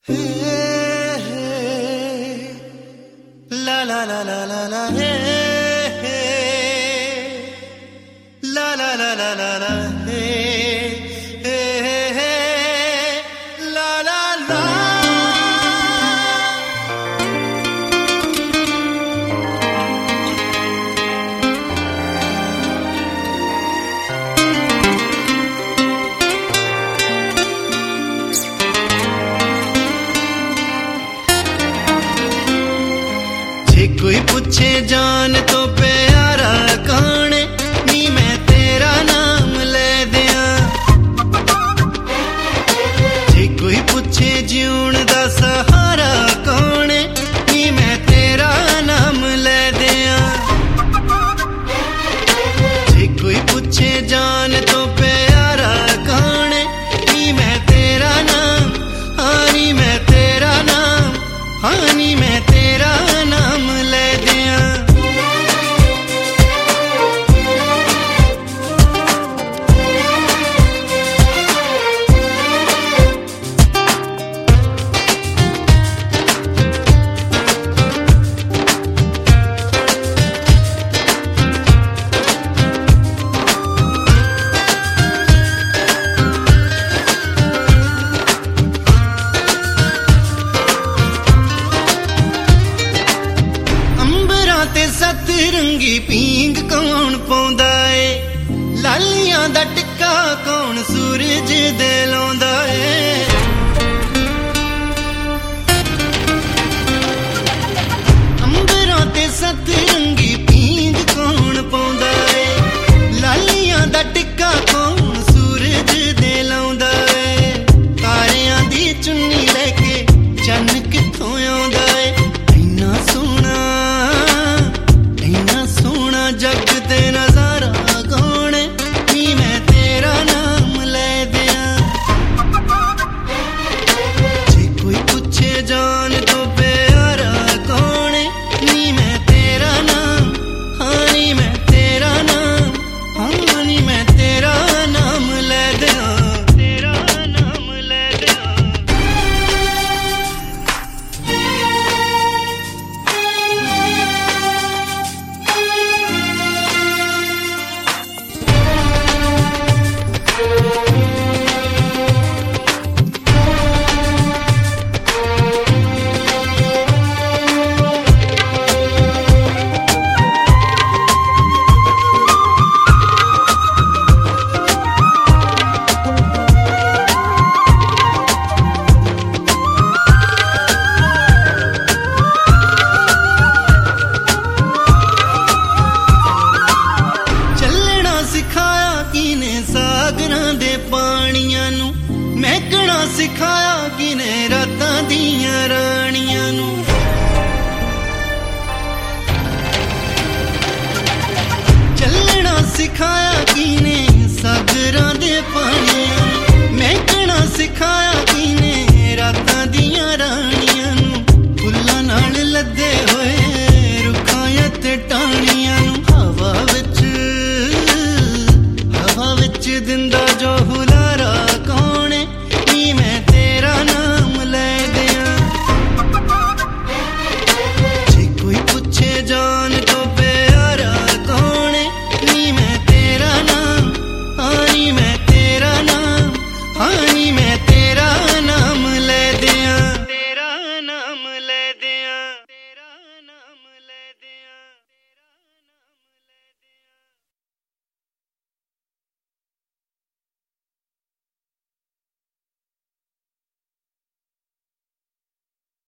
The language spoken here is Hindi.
La la la la la la la la la la la la la la la। जे कोई पूछे जान तो प्यारा कौन है, नी मैं तेरा नाम ले दिया। जे कोई पूछे जीवन दा सहारा कौन है, नी मैं तेरा नाम ले दिया। जे कोई पूछे जान तो प्यारा कौन है, नी मैं तेरा नाम, हाँ नी मैं तेरा नाम, हाँ नी मैं तेरा नाम ले दिया। सतरंगी पींग कौन पाउंदा है, लालियां दा टिक्का कौन सूरज दे लाउंदा है। अंबरां ते सतरंगी पींग कौन पाउंदा है, लालियां दा टिक्का कौन सूरज दे लाउंदा है। तारियां दी चुन्नी लेके चन्न कित्थों आउंदा है, इन्ना सोहना जग ते नजारा कौन है, नी मैं तेरा नाम ले दिया। जे कोई पूछे जान तो प्यारा कौन है, नी मैं तेरा नाम, हाँ नी मैं तेरा नाम, हाँ नी मैं तेरा नाम ले दिया, तेरा नाम ले दिया। सागरां दे पानियां नू महकना सिखाया किने रातां दियां।